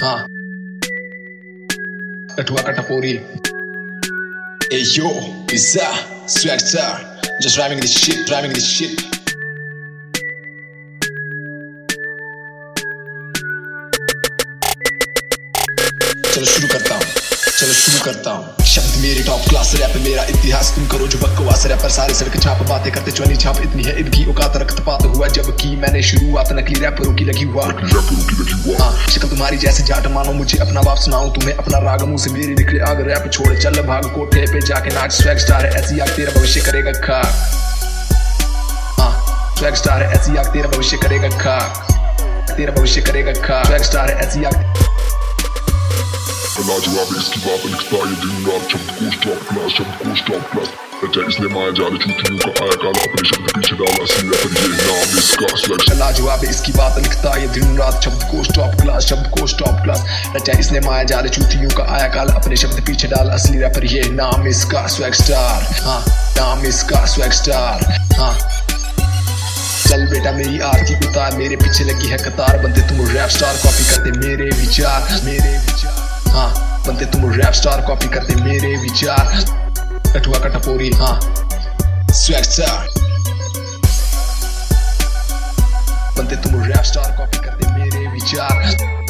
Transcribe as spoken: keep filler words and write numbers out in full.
हाँ कठुआ का टपोरी. Hey yo, pizza, swag star, just rhyming this shit, rhyming this shit. चलो शुरू करता हूँ, चलो शुरू करता हूँ. शब्द मेरे टॉप क्लास, रैप मेरा इतिहास. तुम करो जो बकवास, रैपर सारे सड़क छाप बातें करते. चौनी छाप इतनी है इनकी औकात, रक्तपात हुआ जबकि मैंने शुरुआत नकली रैपरों की लगी हुआ. हाँ शक्ल तुम्हारी जैसे जाट, मानो मुझे अपना बाप सुनाऊं तुम्हें अपना राग. मुंह से मेरी निकले आग, रैप छोड़ चल भाग कोठे पे जाके नाच. स्वैग स्टार है ऐसी आग तेरा भविष्य करेगा खाक. हाँ स्वैग स्टार है ऐसी आग तेरा भविष्य करेगा खाक, तेरा भविष्य करेगा खाक. स्वैग स्टार है ऐसी आग. लाजवाब इसकी बात लिखता ये दिन रात. शब्द कोश टॉप क्लास, शब्द कोश टॉप क्लास. रचा इसने माया जाल, चूतियों का आया काल. अपने शब्द पीछे डाला असली रैपर ये नाम इसका स्वैग. लाजवाब इसकी बात लिखता ये दिन रात. शब्द कोश टॉप क्लास, शब्द कोश टॉप क्लास. रचा इसने माया जाल, चूतियों का आया काल. अपने शब्द पीछे डाल असली रैपर ये नाम इसका स्वैग स्टार. हाँ नाम इसका स्वैग स्टार. हाँ चल बेटा मेरी आरती उतार, मेरे पीछे लगी है कतार. बनते तुम रैप स्टार, कॉपी करते मेरे विचार, मेरे विचार. हाँ बनते तुम रैप स्टार, कॉपी करते मेरे विचार. कठुआ का टपोरी. हाँ स्वैग स्टार. बनते तुम रैप स्टार, कॉपी करते मेरे विचार.